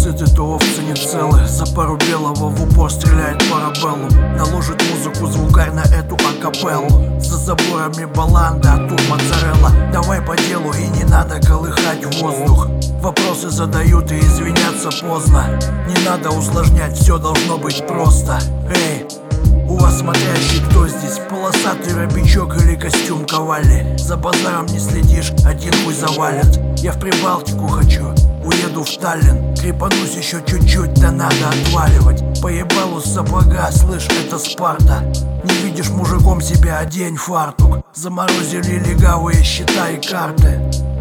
сыты, то овцы не целы. За пару белого в упор стреляет парабеллум. Наложит музыку звукарь на эту акапеллу. За заборами баланда, а тут моцарелла. Давай по делу и не надо колыхать воздух. Вопросы задают и извиняться поздно. Не надо усложнять, все должно быть просто. Эй, у вас смотрящий кто здесь? Полосатый робячок или костюм ковали? За базаром не следишь, один хуй завалят. Я в Прибалтику хочу, уеду в Таллин. Крепанусь еще чуть-чуть, да надо отваливать. Поебалу с сапога, слышь, это Спарта. Не видишь мужиком себя, одень фартук. Заморозили легавые счета и карты.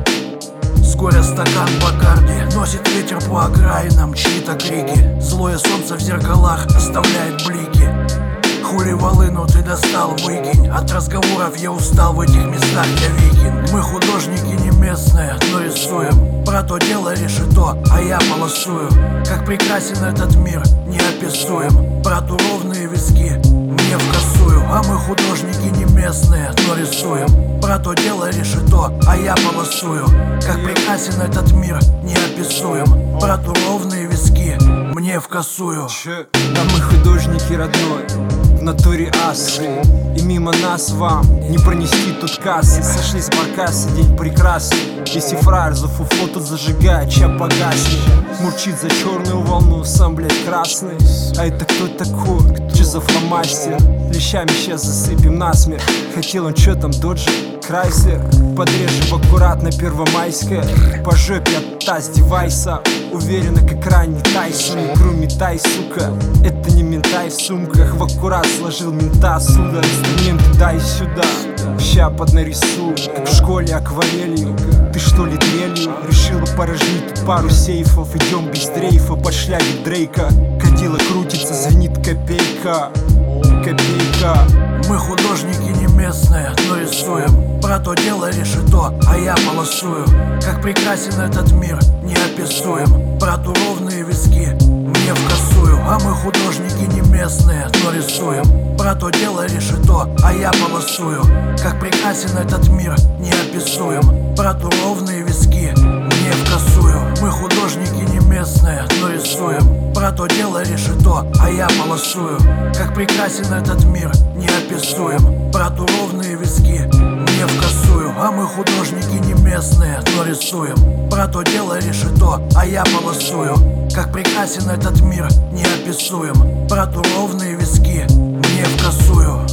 С горя стакан Бакарди. Носит ветер по окраинам чьи-то крики. Злое солнце в зеркалах оставляет блики. Хули волыну ты достал, выкинь. От разговоров я устал, в этих местах я викинг. Мы художники не местные, но рисуем. Про то дело решето, а я полосую. Как прекрасен этот мир, неописуем. Брату ровные виски, мне в косую. А мы художники не местные, но рисуем. Про то дело решето, а я полосую. Как прекрасен этот мир, неописуем. Брату ровные виски, мне в косую. Да мы художники, родной, в натуре асы. И мимо нас вам не пронести тут кассы. Сошлись баркасы, день прекрасный. Если фраер за фуфло, тут зажигает, чья погаснет. Мурчит за черную волну, сам, блядь, красный. А это кто такой? Че за фломастер? Лещами сейчас засыпем насмерть. Хотел он чё там, доджи? Крайслер, подрежем аккуратно Первомайская. По жопе от таз девайса. Уверенно, как ранний Тайсон. Игру метай, сука. Это не ментай в сумках. В аккурат сложил мента, суда. Инструменты дай сюда. Ща поднарисую, как в школе акварелью. Ты что ли дрелью? Решила порожнить тут пару сейфов. Идем без дрейфа, под шляги Дрейка. Кадила крутится, звенит копейка. Копейка. Мы художники не местные, но рисуем. Про то дело решето, а я полосую. Как прекрасен этот мир, неописуем. Брату ровные виски, мне в косую. А мы художники не местные, но рисуем. Про то дело решето, а я полосую. Как прекрасен этот мир, неописуем. Брату ровные виски, мне в косую. Мы художники не местные, но рисуем. Про то дело решето, а я полосую. Как прекрасен этот мир, неописуем. Брату ровные виски, мне в косую. А мы художники не местные, но рисуем. Про то дело решето, а я полосую. Как прекрасен этот мир, неописуем. Брату ровные виски, мне в косую.